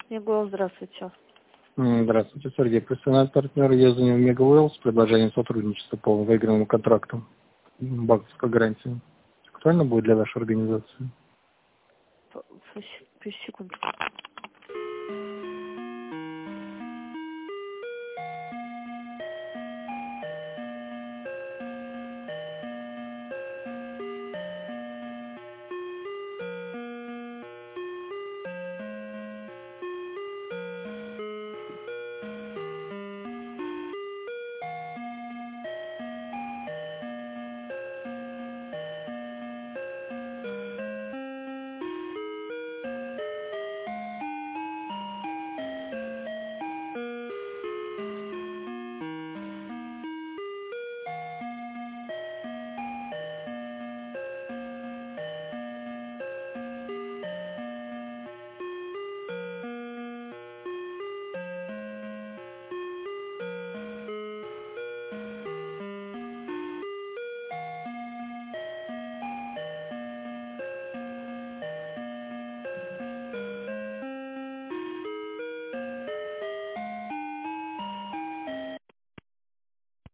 Мегуэл, здравствуйте. Здравствуйте, Сергей. Профессиональный партнер Езунев Мегуэл с предложением сотрудничества по выигранному контракту. Банковской гарантии. Актуально будет для вашей организации? Секунду.